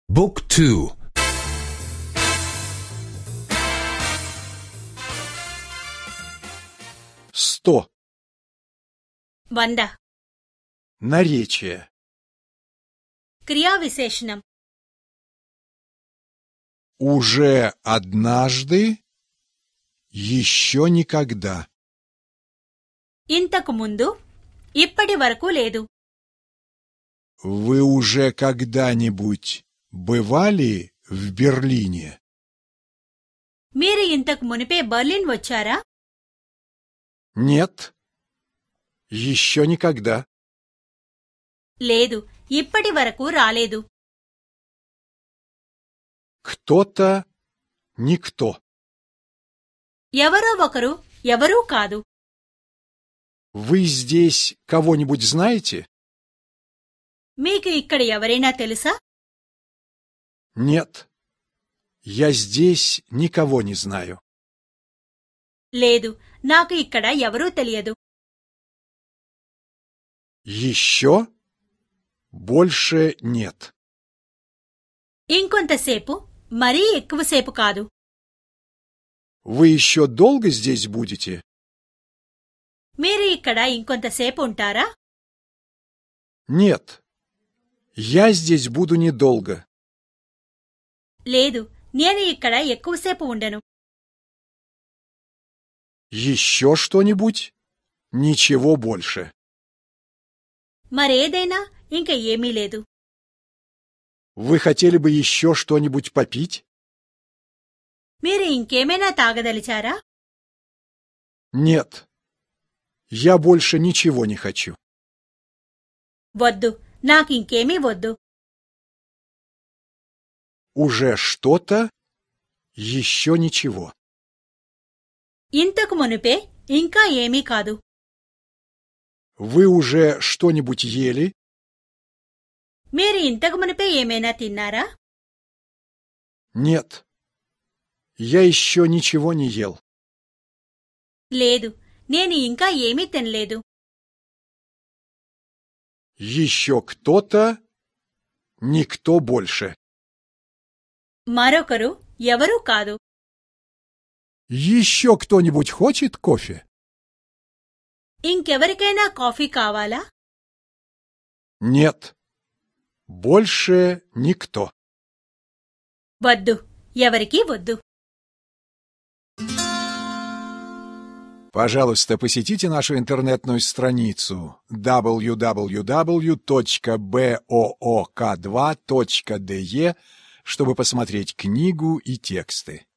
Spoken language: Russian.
บุ๊กทู 100. 100 Наречие. క్రియా విశేషణం Уже однажды, еще никогда. ఇంతకు ముందు ఇప్పటి వరకు లేదు. Вы уже когда-нибудь бывали в Берлине? మీరు ఇంతకు మునిపే బర్లిన్ వచ్చారా? Нет, еще никогда. లేదు, ఇప్పటి వరకు రాలేదు. Кто-то, никто. ఎవరో ఒకరు, ఎవరూ కాదు. Вы здесь кого-нибудь знаете? మీకు ఇక్కడ ఎవరైనా తెలుసా? Нет, я здесь никого не знаю. లేదు, నాకు ఇక్కడ ఎవరూ తెలియదు. Еще? Больше нет. ఇంకొంతసేపు, మరీ ఎక్కువసేపు కాదు. Вы еще долго здесь будете? మీరు ఇక్కడ ఇంకొంతసేపు ఉంటారా? Нет, я здесь буду недолго. లేదు, నేను ఇక్కడ ఎక్కువసేపు ఉండను. Еще что-нибудь? Ничего больше. మరేదైనా ఇంక ఏమీ లేదు. Вы хотели бы еще что-нибудь попить? మీరు ఇంకేమైనా తాగదలిచారా? Нет, я больше ничего не хочу. వద్దు, నాకింకేమీ వద్దు. Уже что-то, еще ничего. ఇంతకు మునుపే ఇంకా ఏమీ కాదు. Вы уже что-нибудь ели? మీరు ఇంతకు మునుపే ఏమైనా తిన్నారా? Нет, я еще ничего не ел. లేదు, నేను ఇంకా ఏమీ తినలేదు. Еще кто-то, никто больше. మరొకరు, ఎవరూ కాదు. Еще кто-нибудь хочет кофе? ఇంకెవరికైనా కాఫీ కావాలా? Нет, больше никто. వద్దు, ఎవరికీ వద్దు. Пожалуйста, посетите нашу интернетную страницу www.book2.de, чтобы посмотреть книгу и тексты.